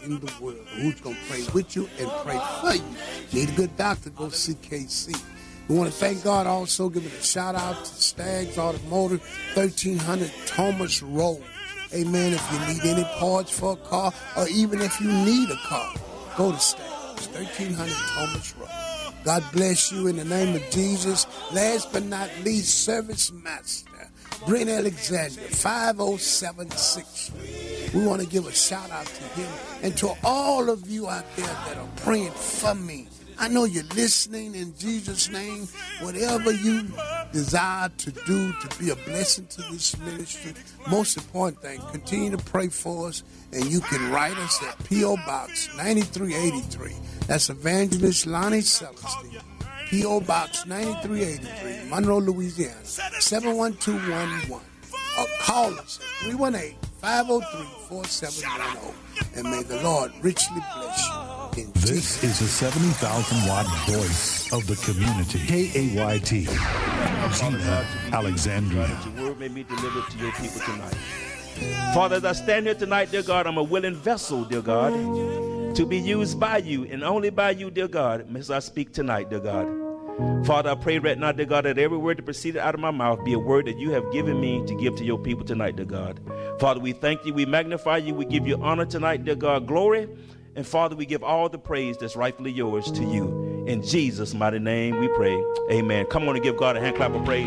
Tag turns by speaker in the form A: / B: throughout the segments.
A: in the world who's going to pray with you and pray for you. Need a good doctor, go see KC. We want to thank God also, giving a shout out to Staggs Automotive, 1300 Thomas Road. Amen. If you need any parts for a car, or even if you need a car, go to Staggs, 1300 Thomas Road. God bless you in the name of Jesus. Last but not least, Service Master Brent Alexander, 5076. We want to give a shout out to him and to all of you out there that are praying for me. I know you're listening in Jesus' name. Whatever you desire to do to be a blessing to this ministry, most important thing, continue to pray for us, and you can write us at P.O. Box 9383. That's Evangelist Lonnie Celestine. P.O. Box 9383, Monroe, Louisiana, 71211. Or call us at 318-503-4710. And may the Lord richly bless you.
B: This is a 70,000-watt voice of the community. KAYT. Gina, Alexandria.
C: Your word may be delivered to your people tonight. Father, as I stand here tonight, dear God, I'm a willing vessel, dear God, to be used by you and only by you, dear God, as I speak tonight, dear God. Father, I pray right now, dear God, that every word that proceeded out of my mouth be a word that you have given me to give to your people tonight, dear God. Father, we thank you, we magnify you, we give you honor tonight, dear God, glory. And Father, we give all the praise that's rightfully yours to you. In Jesus' mighty name we pray. Amen. Come on and give God a hand clap of praise.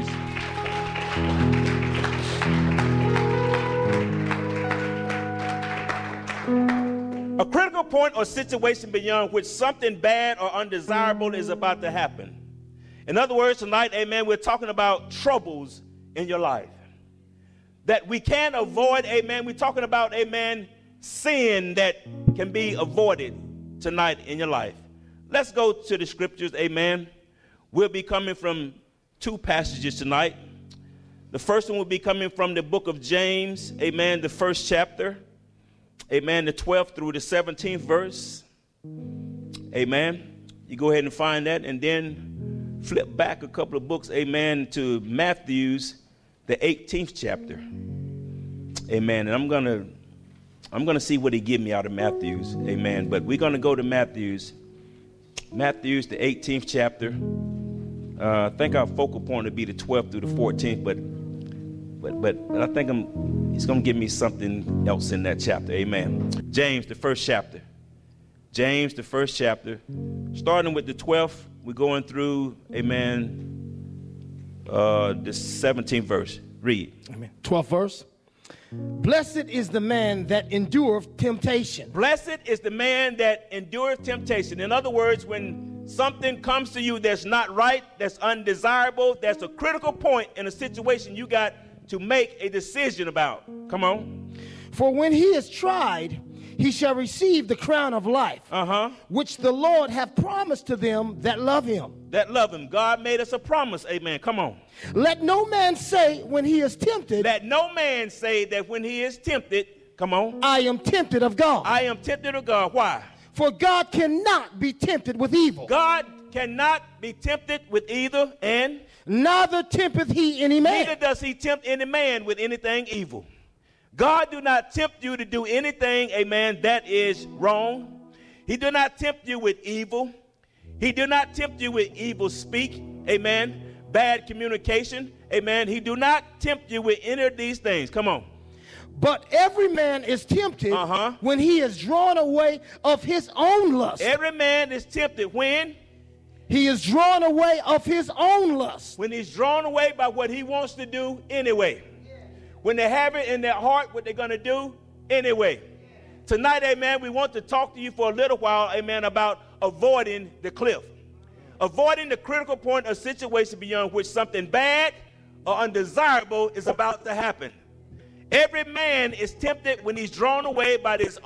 C: A critical point or situation beyond which something bad or undesirable is about to happen. In other words, tonight, amen, we're talking about troubles in your life that we can't avoid, amen. We're talking about, amen, sin that can be avoided tonight in your life. Let's go to the scriptures, amen. We'll be coming from two passages tonight. The first one will be coming from the book of James, amen, the first chapter, amen, the 12th through the 17th verse, amen. You go ahead and find that, and then flip back a couple of books, amen, to Matthew's, the 18th chapter, amen. And I'm gonna see what he give me out of Matthew's, amen. But we're gonna go to Matthew's, the 18th chapter. I think our focal point would be the 12th through the 14th, but I think he's gonna give me something else in that chapter, amen. James, the first chapter, starting with the 12th, we're going through, amen, the 17th verse. Read.
D: Amen. 12th verse. Blessed is the man that endureth temptation.
C: Blessed is the man that endureth temptation. In other words, when something comes to you that's not right, that's undesirable, that's a critical point in a situation you got to make a decision about. Come on.
D: For when he is tried, he shall receive the crown of life, which the Lord hath promised to them that love him.
C: That love him. God made us a promise. Amen. Come on.
D: Let no man say when he is tempted.
C: Let no man say that when he is tempted. Come on.
D: I am tempted of God.
C: I am tempted of God. Why?
D: For God cannot be tempted with evil.
C: God cannot be tempted with either, and
D: neither tempteth he any man.
C: Neither does he tempt any man with anything evil. God do not tempt you to do anything, amen, that is wrong. He do not tempt you with evil. He do not tempt you with evil speak, amen, bad communication, amen. He do not tempt you with any of these things. Come on.
D: But every man is tempted when he is drawn away of his own lust.
C: Every man is tempted when?
D: He is drawn away of his own lust.
C: When he's drawn away by what he wants to do anyway. When they have it in their heart, what they're going to do anyway. Tonight, amen, we want to talk to you for a little while, amen, about avoiding the cliff. Avoiding the critical point or situation beyond which something bad or undesirable is about to happen. Every man is tempted when he's drawn away by his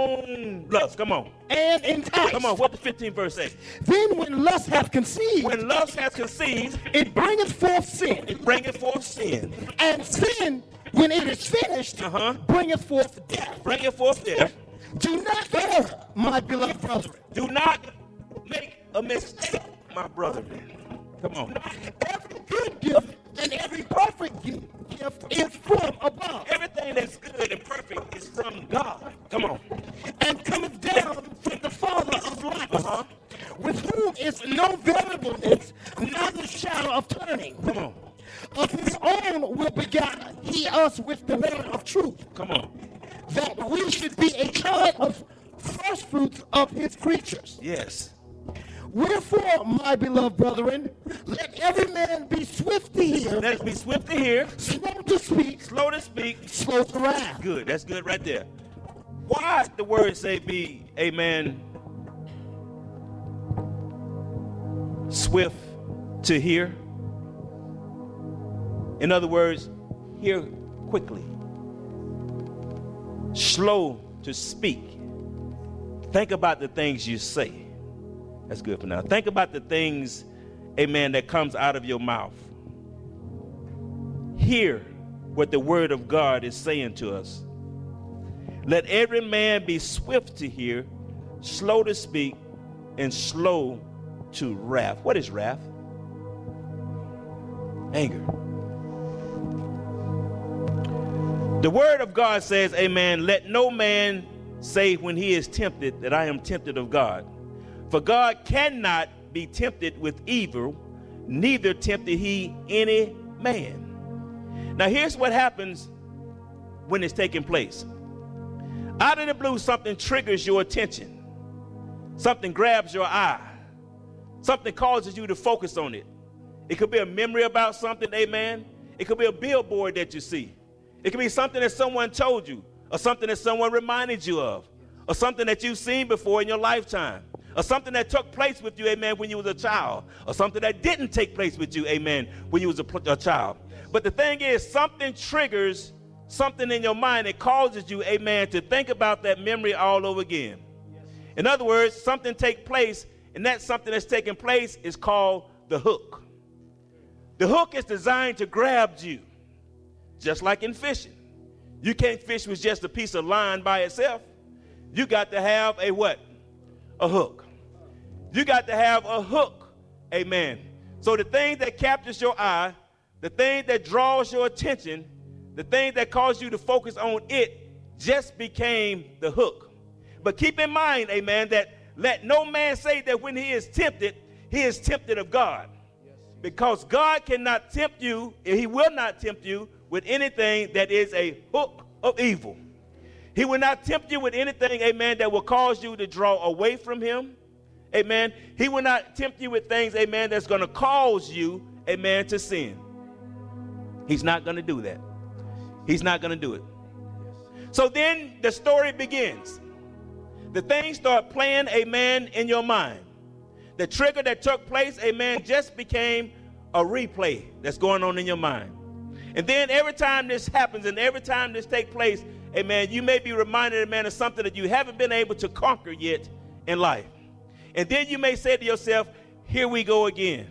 C: own lust. Come on.
D: And enticed.
C: Come on, what the 15th verse say?
D: Then when lust hath conceived.
C: When lust hath conceived.
D: It bringeth forth sin.
C: It bringeth forth sin.
D: And sin, when it is finished, bringeth forth death.
C: Bringeth forth death.
D: Do not err, my beloved brethren.
C: Do not make a mistake, my brother. Come on.
D: Every good gift and every perfect gift is from above.
C: Everything that's good and perfect is from God. Come on.
D: And cometh down is no variableness, nor the shadow of turning.
C: Come on.
D: Of his own will begat he us with the word of truth.
C: Come on.
D: That we should be a kind of first fruits of his creatures.
C: Yes.
D: Wherefore, my beloved brethren, let every man be swift to hear.
C: Let us be swift to hear.
D: Slow to speak.
C: Slow to speak.
D: Slow to wrath.
C: Good. That's good right there. Why the word say be, amen, swift to hear? In other words, hear quickly. Slow to speak. Think about the things you say. That's good for now. Think about the things, amen, that comes out of your mouth. Hear what the word of God is saying to us. Let every man be swift to hear, slow to speak, and slow to wrath. What is wrath? Anger. The word of God says, amen, let no man say when he is tempted that I am tempted of God. For God cannot be tempted with evil, neither tempted he any man. Now here's what happens when it's taking place. Out of the blue, something triggers your attention. Something grabs your eye. Something causes you to focus on it. It could be a memory about something, amen. It could be a billboard that you see. It could be something that someone told you, or something that someone reminded you of, or something that you've seen before in your lifetime, or something that took place with you, amen, when you was a child, or something that didn't take place with you, amen, when you was a child. But the thing is, something triggers something in your mind that causes you, amen, to think about that memory all over again. In other words, something takes place, and that something that's taking place is called the hook. The hook is designed to grab you, just like in fishing. You can't fish with just a piece of line by itself. You got to have a what? A hook. You got to have a hook, amen. So the thing that captures your eye, the thing that draws your attention, the thing that caused you to focus on it just became the hook. But keep in mind, amen, that let no man say that when he is tempted of God. Because God cannot tempt you, he will not tempt you with anything that is a hook of evil. He will not tempt you with anything, amen, that will cause you to draw away from him. Amen. He will not tempt you with things, amen, that's going to cause you, amen, to sin. He's not going to do that. He's not going to do it. So then the story begins. The things start playing, amen, in your mind. The trigger that took place, amen, just became a replay that's going on in your mind. And then every time this happens and every time this takes place, amen, you may be reminded, amen, of something that you haven't been able to conquer yet in life. And then you may say to yourself, here we go again.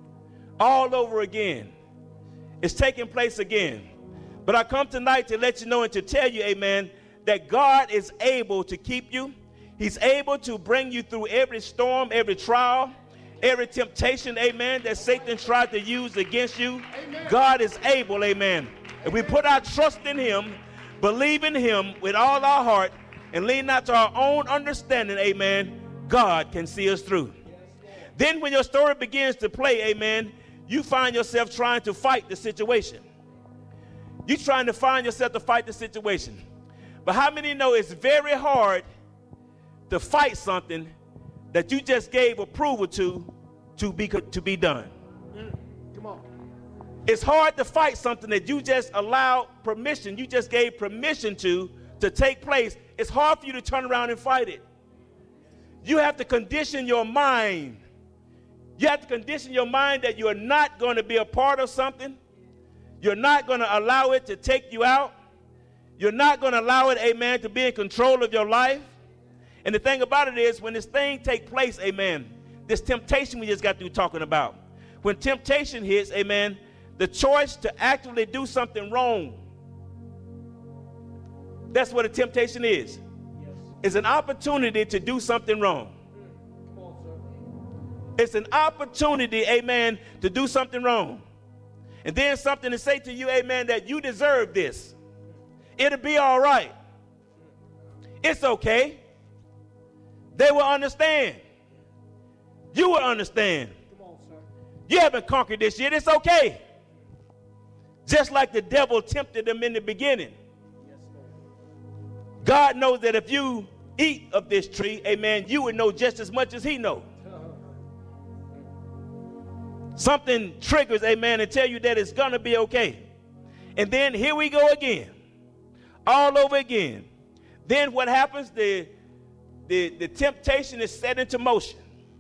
C: All over again. It's taking place again. But I come tonight to let you know and to tell you, amen, that God is able to keep you. He's able to bring you through every storm, every trial, every temptation, amen, that Satan tried to use against you. Amen. God is able, amen. If we put our trust in him, believe in him with all our heart, and lean not to our own understanding, amen, God can see us through. Then when your story begins to play, amen, you find yourself trying to fight the situation. You're trying to find yourself to fight the situation. But how many know it's very hard to fight something that you just gave approval to be done?
D: Come on.
C: It's hard to fight something that you just allowed permission, you just gave permission to take place. It's hard for you to turn around and fight it. You have to condition your mind. You have to condition your mind that you are not going to be a part of something. You're not going to allow it to take you out. You're not going to allow it, amen, to be in control of your life. And the thing about it is, when this thing takes place, amen, this temptation we just got through talking about, when temptation hits, amen, the choice to actively do something wrong, that's what a temptation is. It's an opportunity to do something wrong. It's an opportunity, amen, to do something wrong. And then something to say to you, amen, that you deserve this. It'll be all right. It's okay. They will understand. you will understand. You haven't conquered this yet. It's okay. Just like the devil tempted them in the beginning. God knows that if you eat of this tree, amen, you would know just as much as he knows. Something triggers, amen, and tell you that it's going to be okay. And then here we go again. All over again. Then what happens? The temptation is set into motion.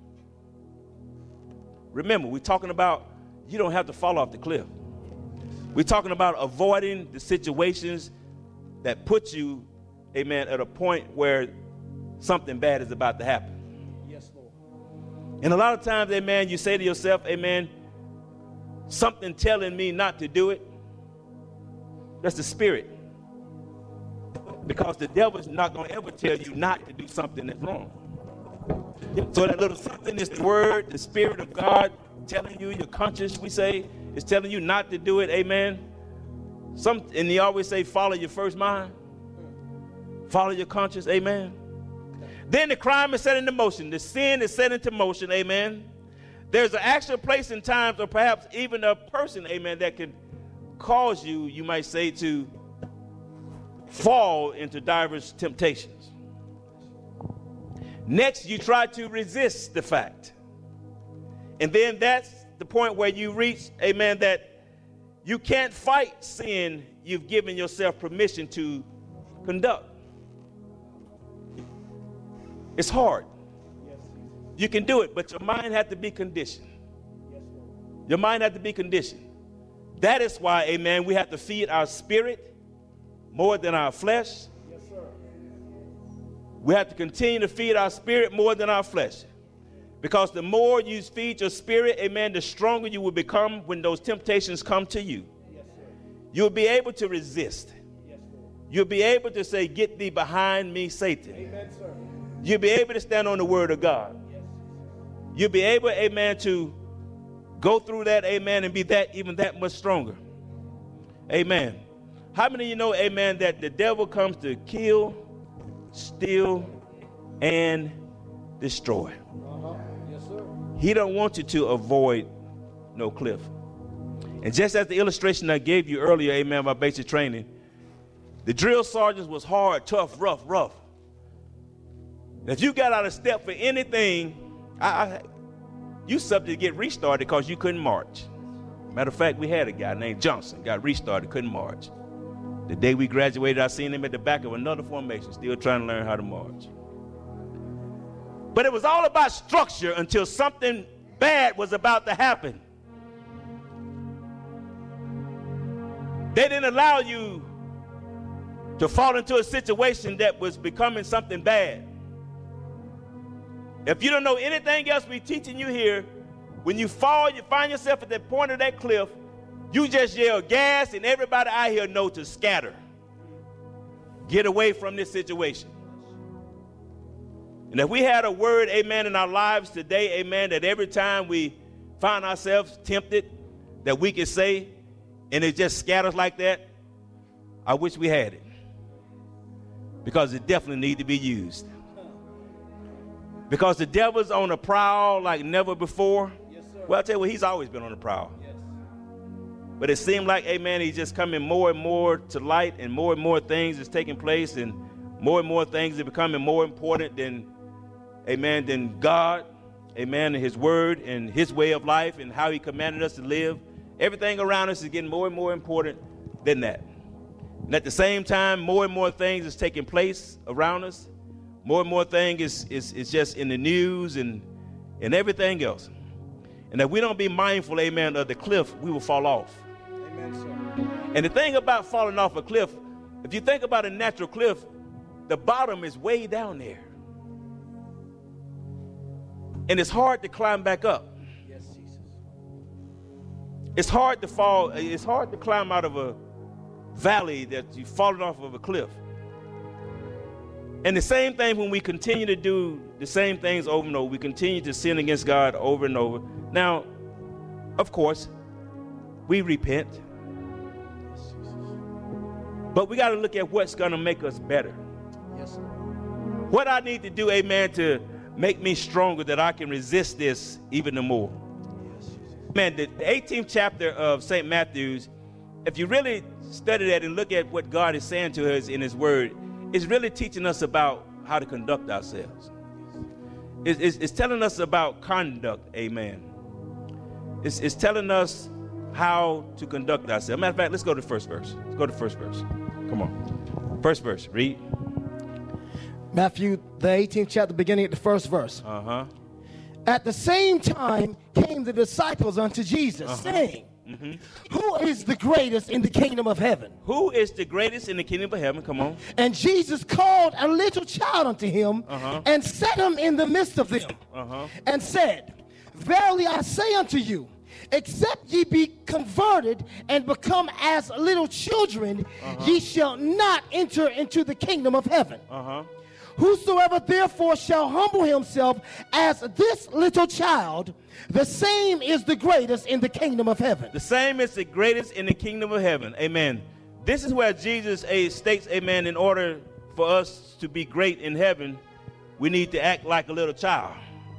C: Remember, we're talking about you don't have to fall off the cliff. We're talking about avoiding the situations that put you, amen, at a point where something bad is about to happen.
D: Yes, Lord.
C: And a lot of times, amen, you say to yourself, amen, something telling me not to do it. That's the spirit. Because the devil's not going to ever tell you not to do something that's wrong. So that little something is the word, the spirit of God telling you, your conscience, we say, is telling you not to do it, amen. And they always say, follow your first mind. Follow your conscience, amen. Then the crime is set into motion. The sin is set into motion, amen. There's an actual place and times, or perhaps even a person, amen, that can cause you, you might say, to fall into diverse temptations. Next, you try to resist the fact. And then that's the point where you reach, amen, that you can't fight sin you've given yourself permission to conduct. It's hard. You can do it, but your mind has to be conditioned. Your mind has to be conditioned. That is why, amen, we have to feed our spirit more than our flesh.
D: Yes, sir.
C: We have to continue to feed our spirit more than our flesh. Because the more you feed your spirit, amen, the stronger you will become when those temptations come to you.
D: Yes, sir.
C: You'll be able to resist.
D: Yes, Lord.
C: You'll be able to say, get thee behind me, Satan.
D: Amen, sir.
C: You'll be able to stand on the word of God.
D: Yes.
C: You'll be able, amen, to go through that, amen, and be that even that much stronger. Amen. How many of you know, amen, that the devil comes to kill, steal, and destroy?
D: Yes, sir.
C: He don't want you to avoid no cliff. And just as the illustration I gave you earlier, amen, about basic training, the drill sergeants was hard, tough, rough. If you got out of step for anything, you subject to get restarted because you couldn't march. Matter of fact, we had a guy named Johnson, got restarted, couldn't march. The day we graduated, I seen him at the back of another formation, still trying to learn how to march. But it was all about structure until something bad was about to happen. They didn't allow you to fall into a situation that was becoming something bad. If you don't know anything else we're teaching you here, when you fall, you find yourself at the point of that cliff, you just yell gas and everybody out here know to scatter. Get away from this situation. And if we had a word, amen, in our lives today, amen, that every time we find ourselves tempted, that we can say, and it just scatters like that, I wish we had it. Because it definitely needs to be used. Because the devil's on the prowl like never before.
D: Yes, sir.
C: Well, I'll tell you what, he's always been on the prowl.
D: Yes.
C: But it seemed like, amen, he's just coming more and more to light, and more things is taking place, and more things are becoming more important than, amen, than God, amen, and his word and his way of life and how he commanded us to live. Everything around us is getting more and more important than that. And at the same time, more and more things is taking place around us. More and more things is just in the news and everything else. And if we don't be mindful, amen, of the cliff, we will fall off.
D: Amen, sir.
C: And the thing about falling off a cliff, if you think about a natural cliff, the bottom is way down there. And it's hard to climb back up.
D: Yes, Jesus.
C: It's hard to fall, it's hard to climb out of a valley that you've fallen off of a cliff. And the same thing when we continue to do the same things over and over, we continue to sin against God over and over. Now, of course, we repent.
D: Yes, Jesus.
C: But we got to look at what's going to make us better.
D: Yes, sir.
C: What I need to do, amen, to make me stronger that I can resist this even more. Man, the 18th chapter of St. Matthew's, if you really study that and look at what God is saying to us in his word, it's really teaching us about how to conduct ourselves. It's telling us about conduct, amen. It's telling us how to conduct ourselves. Matter of fact, let's go to the first verse. Let's go to the first verse. Come on. First verse, read.
D: Matthew, the 18th chapter, beginning at the first verse. At the same time came the disciples unto Jesus, saying, Who is the greatest in the kingdom of heaven?
C: Who is the greatest in the kingdom of heaven? Come on.
D: And Jesus called a little child unto him, and set him in the midst of them, and said, Verily I say unto you, except ye be converted and become as little children, ye shall not enter into the kingdom of heaven. Whosoever therefore shall humble himself as this little child, the same is the greatest in the kingdom of heaven.
C: The same is the greatest in the kingdom of heaven. Amen. This is where Jesus states, amen, in order for us to be great in heaven, we need to act like a little child.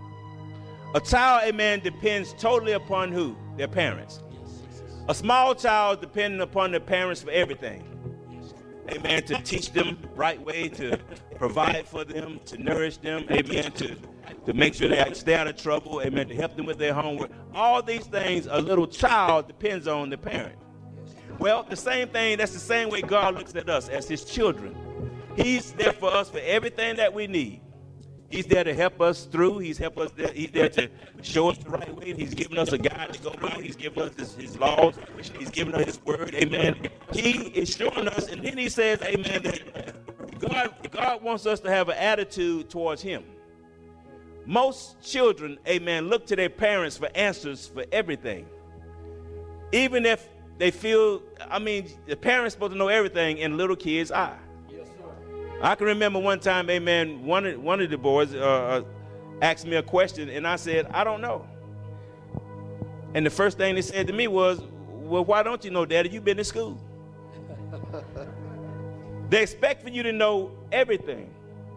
C: A child, amen, depends totally upon who? Their parents. A small child depending upon their parents for everything. Amen, to teach them the right way, to provide for them, to nourish them, amen, to make sure they stay out of trouble, amen, to help them with their homework. All these things, a little child depends on the parent. Well, the same thing, that's the same way God looks at us as his children. He's there for us for everything that we need. He's there to help us through. He's there to show us the right way. He's given us a guide to go by. He's given us his laws. He's given us his word. Amen. He is showing us, and then he says, amen, that God wants us to have an attitude towards him. Most children, amen, look to their parents for answers for everything. Even if they feel, the parents are supposed to know everything in little kids' eye. I can remember one time, amen, one of the boys asked me a question, and I said, I don't know. And the first thing they said to me was, well, why don't you know, Daddy? You've been to school. They expect for you to know everything.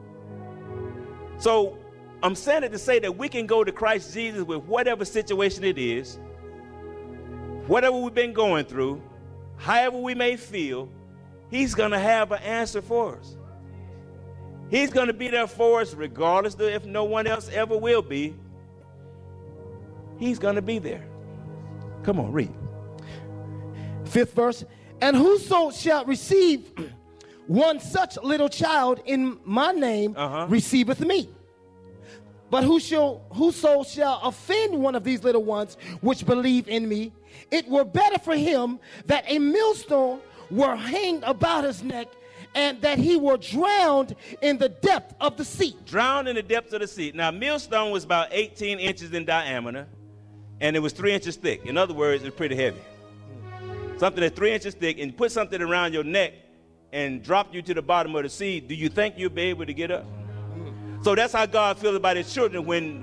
C: So I'm saying it to say that we can go to Christ Jesus with whatever situation it is, whatever we've been going through, however we may feel, he's going to have an answer for us. He's going to be there for us regardless of if no one else ever will be. He's going to be there. Come on, read.
D: 5th verse. And whoso shall receive one such little child in my name receiveth me. But whoso shall offend one of these little ones which believe in me, it were better for him that a millstone were hanged about his neck, and that he were drowned in the depth of the sea.
C: Drowned in the depths of the sea. Now, millstone was about 18 inches in diameter, and it was 3 inches thick. In other words, it's pretty heavy. Something that's 3 inches thick, and put something around your neck and drop you to the bottom of the sea, do you think you'll be able to get up? So that's how God feels about his children when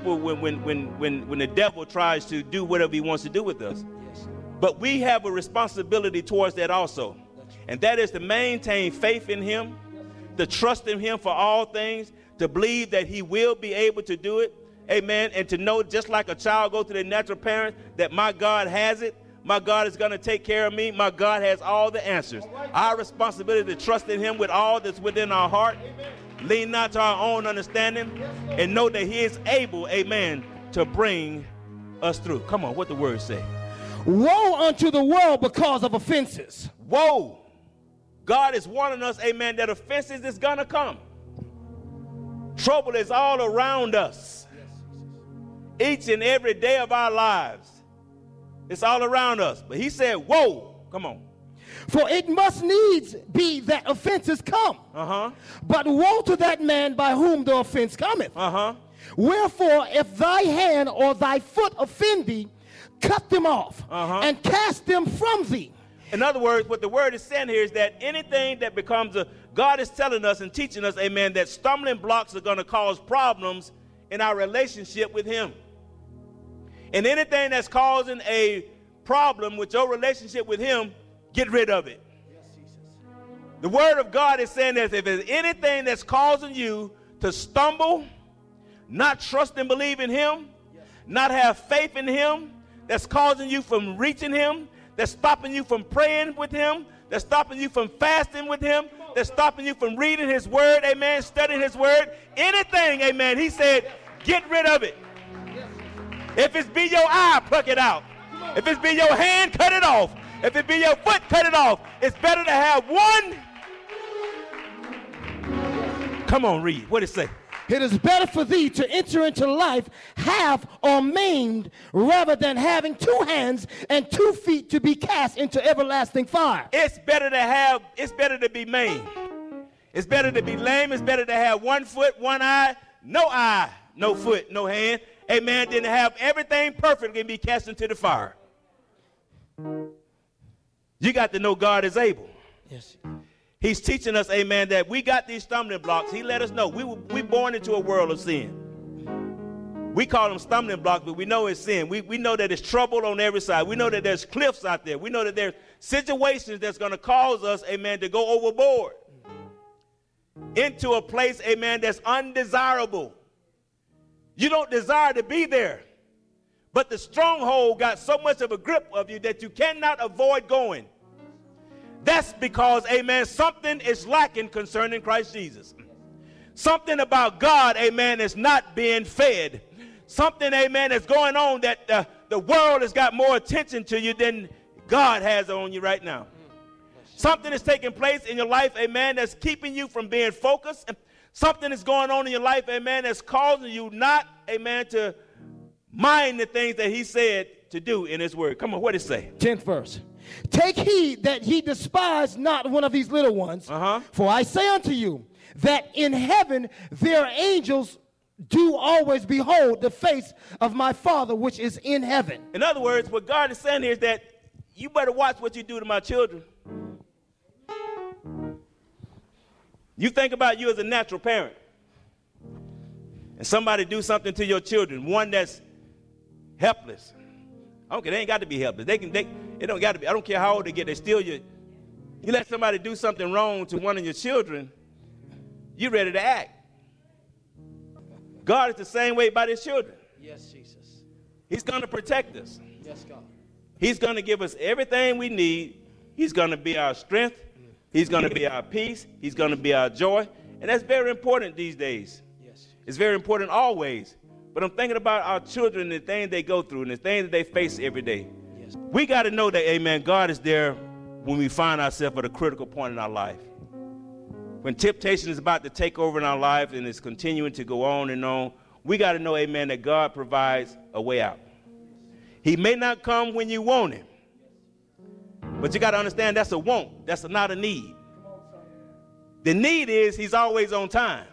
C: the devil tries to do whatever he wants to do with us. But we have a responsibility towards that also. And that is to maintain faith in him, to trust in him for all things, to believe that he will be able to do it. Amen. And to know, just like a child goes to their natural parent, that my God has it. My God is going to take care of me. My God has all the answers. Our responsibility to trust in him with all that's within our heart. Lean not to our own understanding, and know that he is able, amen, to bring us through. Come on, what the word say?
D: Woe unto the world because of offenses.
C: Woe. God is warning us, amen, that offenses is going to come. Trouble is all around us. Each and every day of our lives. It's all around us. But he said, woe. Come on.
D: For it must needs be that offenses come. But woe to that man by whom the offense cometh. Wherefore, if thy hand or thy foot offend thee, cut them off and cast them from thee.
C: In other words, what the word is saying here is that anything that becomes God is telling us and teaching us, amen, that stumbling blocks are going to cause problems in our relationship with him. And anything that's causing a problem with your relationship with him, get rid of it. The word of God is saying that if there's anything that's causing you to stumble, not trust and believe in him, not have faith in him, that's causing you from reaching him, that's stopping you from praying with him, that's stopping you from fasting with him, that's stopping you from reading his word, amen, studying his word, anything, amen, he said, get rid of it. If it's be your eye, pluck it out. If it's be your hand, cut it off. If it be your foot, cut it off. It's better to have one. Come on, read. What does it say?
D: It is better for thee to enter into life half or maimed rather than having 2 hands and 2 feet to be cast into everlasting fire.
C: It's better to be maimed. It's better to be lame. It's better to have 1 foot, 1 eye, no foot, no hand. Amen. Than to have everything perfect and be cast into the fire. You got to know God is able.
D: Yes.
C: He's teaching us, amen, that we got these stumbling blocks. He let us know we born into a world of sin. We call them stumbling blocks, but we know it's sin. We know that it's trouble on every side. We know that there's cliffs out there. We know that there's situations that's going to cause us, amen, to go overboard into a place, amen, that's undesirable. You don't desire to be there, but the stronghold got so much of a grip of you that you cannot avoid going. That's because, amen, something is lacking concerning Christ Jesus. Something about God, amen, is not being fed. Something, amen, is going on that the world has got more attention to you than God has on you right now. Something is taking place in your life, amen, that's keeping you from being focused. Something is going on in your life, amen, that's causing you not, amen, to mind the things that he said to do in his word. Come on, what did it say?
D: 10th verse. Take heed that ye despise not one of these little ones. For I say unto you that in heaven their angels do always behold the face of my Father which is in heaven.
C: In other words, what God is saying here is that you better watch what you do to my children. You think about you as a natural parent, and somebody do something to your children, one that's helpless. Okay, they ain't got to be helpless. They don't got to be. I don't care how old they get. They still you let somebody do something wrong to one of your children, you ready to act. God is the same way about his children.
D: Yes, Jesus.
C: He's going to protect us.
D: Yes, God.
C: He's going to give us everything we need. He's going to be our strength. He's going to be our peace. He's going to be our joy. And that's very important these days.
D: Yes.
C: It's very important always. But I'm thinking about our children and the things they go through and the things that they face every day.
D: Yes.
C: We got to know that, amen, God is there when we find ourselves at a critical point in our life. When temptation is about to take over in our life and it's continuing to go on and on, we got to know, amen, that God provides a way out. He may not come when you want him, but you got to understand that's a want. That's not a need. The need is he's always on time.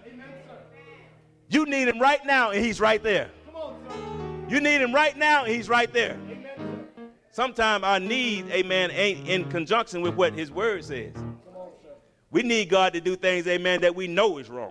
C: You need him right now, and he's right there. You need him right now, and he's right there. Sometimes our need, amen, ain't in conjunction with what his word says. We need God to do things, amen, that we know is wrong.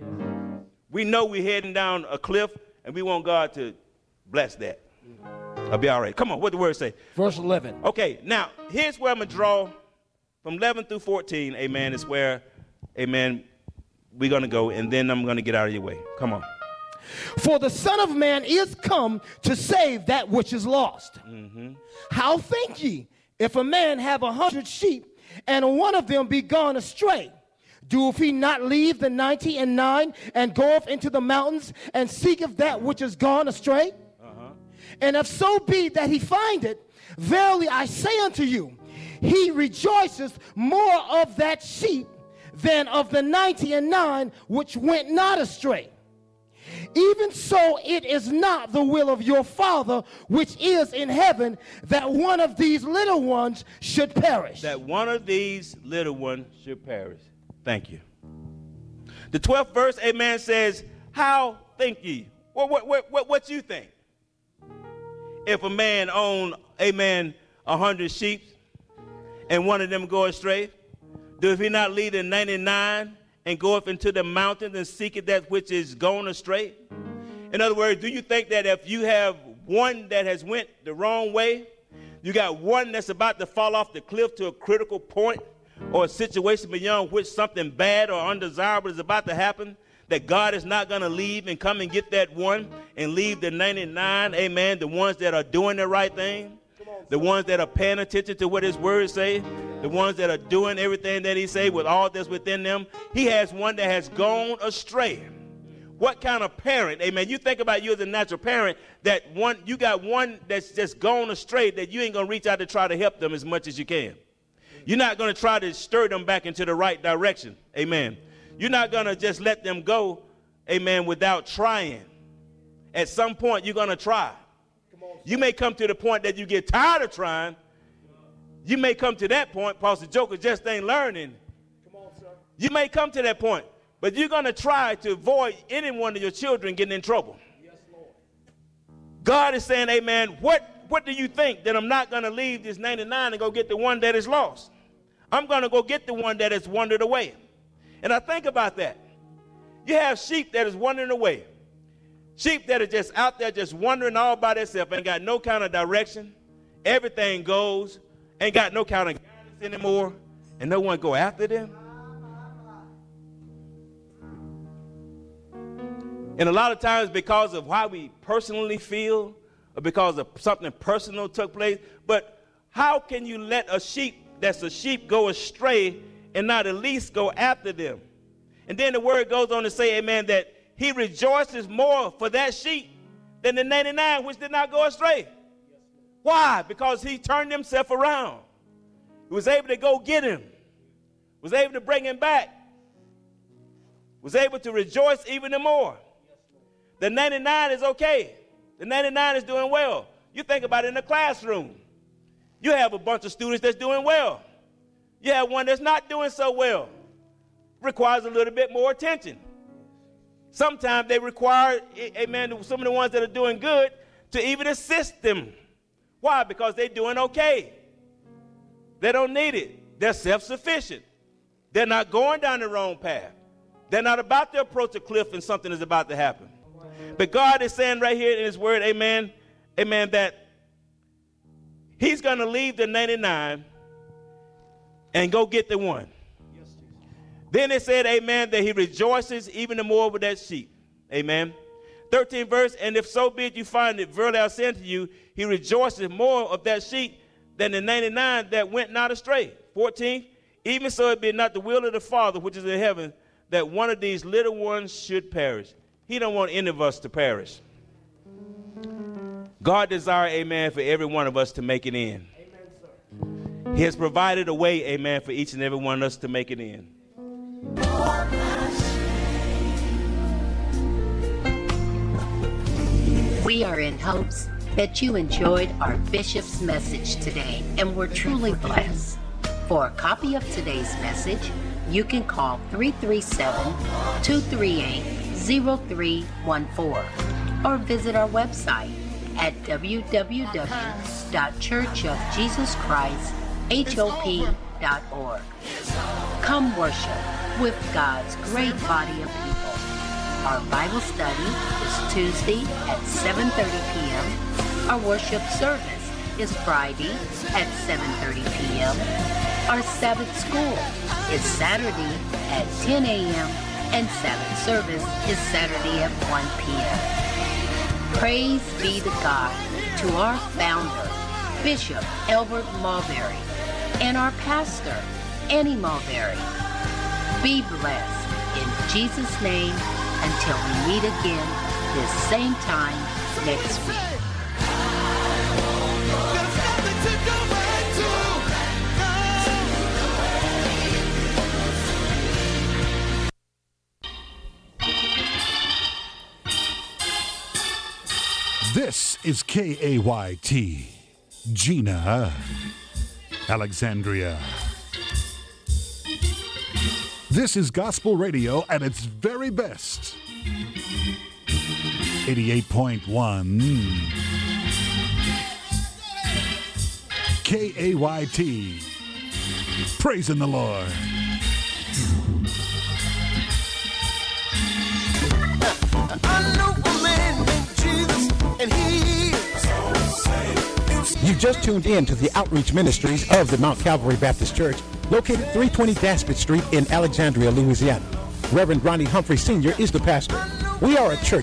C: We know we're heading down a cliff, and we want God to bless that. I'll be all right. Come on, what the word say?
D: Verse 11.
C: Okay, now, here's where I'm going to draw from 11 through 14, amen, is where, amen, we're going to go, and then I'm going to get out of your way. Come on.
D: For the Son of Man is come to save that which is lost. How think ye, if a man have 100 sheep, and one of them be gone astray, doeth he not leave the 99 and goeth into the mountains and seeketh that which is gone astray? And if so be that he find it, verily I say unto you, he rejoiceth more of that sheep than of the 99 which went not astray. Even so it is not the will of your Father which is in heaven that one of these little ones should perish.
C: That one of these little ones should perish. Thank you. The 12th verse, amen, says, how think ye? What you think? If a man own, amen, 100 sheep and one of them go astray, does he not lead the 99 and go up into the mountains and seek it that which is gone astray? In other words, do you think that if you have one that has went the wrong way, you got one that's about to fall off the cliff to a critical point or a situation beyond which something bad or undesirable is about to happen, that God is not going to leave and come and get that one and leave the 99, amen, the ones that are doing the right thing, the ones that are paying attention to what his words say, the ones that are doing everything that he say with all that's within them. He has one that has gone astray. What kind of parent, amen, you think about you as a natural parent, that one, you got one that's just gone astray, that you ain't going to reach out to try to help them as much as you can. You're not going to try to stir them back into the right direction, amen. You're not going to just let them go, amen, without trying. At some point, you're going to try. You may come to the point that you get tired of trying. You may come to that point, Pastor Joker just ain't learning.
D: Come on, sir.
C: You may come to that point, but you're going to try to avoid any one of your children getting in trouble.
D: Yes, Lord.
C: God is saying, amen, what do you think, that I'm not going to leave this 99 and go get the one that is lost? I'm going to go get the one that has wandered away. And I think about that. You have sheep that is wandering away. Sheep that are just out there just wandering all by themselves, ain't got no kind of direction. Everything goes, ain't got no kind of guidance anymore, and no one go after them. And a lot of times because of how we personally feel, or because of something personal took place, but how can you let a sheep that's a sheep go astray and not at least go after them? And then the word goes on to say, amen, that he rejoices more for that sheep than the 99 which did not go astray. Why? Because he turned himself around. He was able to go get him. Was able to bring him back. Was able to rejoice even more. The 99 is okay. The 99 is doing well. You think about it in the classroom. You have a bunch of students that's doing well. You have one that's not doing so well. Requires a little bit more attention. Sometimes they require, amen, some of the ones that are doing good to even assist them. Why? Because they're doing okay. They don't need it. They're self-sufficient. They're not going down the wrong path. They're not about to approach a cliff and something is about to happen. But God is saying right here in his word, amen, amen, that he's going to leave the 99 and go get the one. Then it said, amen, that he rejoices even the more with that sheep. Amen. 13th verse, and if so be it you find it, verily I say unto you, he rejoices more of that sheep than the 99 that went not astray. 14th, even so it be not the will of the Father which is in heaven, that one of these little ones should perish. He don't want any of us to perish. God desires, amen, for every one of us to make it in. Amen, sir. He has provided a way, amen, for each and every one of us to make it in.
E: We are in hopes that you enjoyed our Bishop's message today and were truly blessed. For a copy of today's message, you can call 337-238-0314 or visit our website at www.churchofjesuschristhop.org. Come worship with God's great body of people. Our Bible study is Tuesday at 7:30 p.m. Our worship service is Friday at 7:30 p.m. Our Sabbath school is Saturday at 10 a.m. and Sabbath service is Saturday at 1 p.m. Praise be to God, to our founder, Bishop Albert Mulberry, and our pastor, Annie Mulberry. Be blessed in Jesus' name until we meet again this same time next week.
B: This is KAYT, Gina, Alexandria. This is gospel radio at its very best. 88.1 KAYT. Praising the Lord.
F: I know a man named Jesus, and he is.
G: You just tuned in to the outreach ministries of the Mount Calvary Baptist Church, located 320 Daspit Street in Alexandria, Louisiana. Reverend Ronnie Humphrey Sr. is the pastor. We are a church